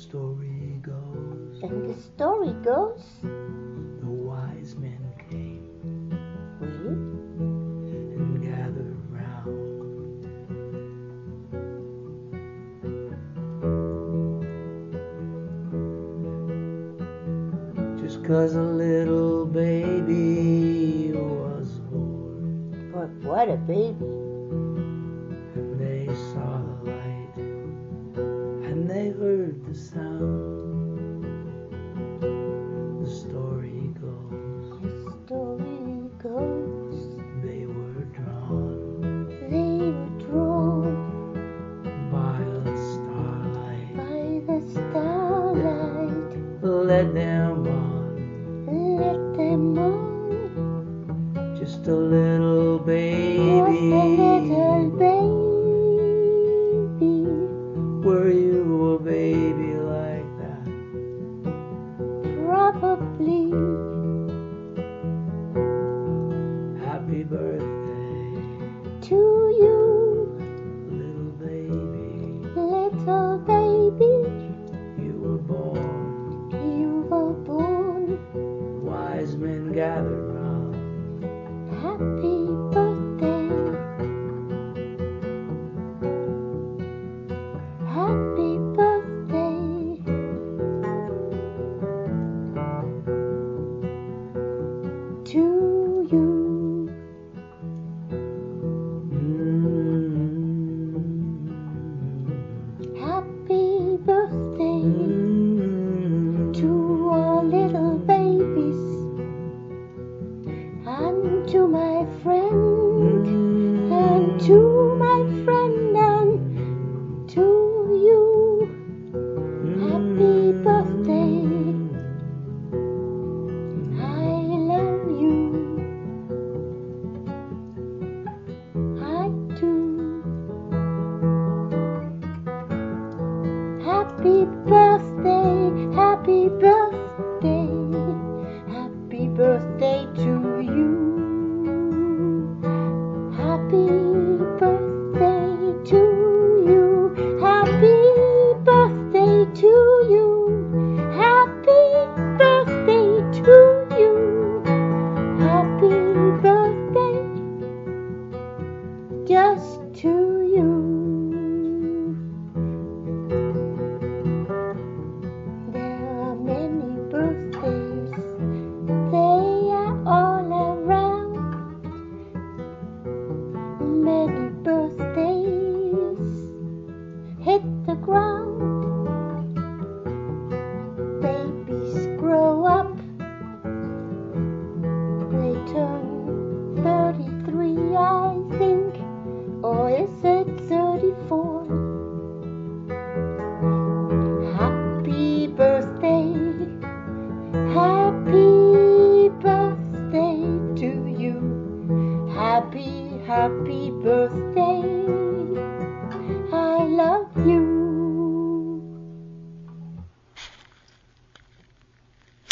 story goes, And the story goes, the wise men came really? and gathered round. Just 'cause a little baby was born, But what a baby. and they saw the light, and they heard the sound. The story goes, The story goes, they were drawn by the starlight, by the starlight. led them on, Let them on. just a little Was baby. a little baby. Were you a baby like that? Probably. Happy birthday, To you, little baby. little baby. You were born, You were born. wise men gathered round. Happy birthday. Happy birthday. To you. Happy birthday to all little babies, and to my friend, and to my friend, and to you. Happy birthday. I love you. I do. Happy birthday, happy birthday, happy birthday to you. Happy birthday to you. Happy birthday to you. Happy birthday to you. Happy birthday just to you. There are many birthdays, they are all around. Many birthdays hit the ground. Babies grow up, they turn 33, I think, or is it 34? Happy birthday, happy birthday to you. Happy birthday.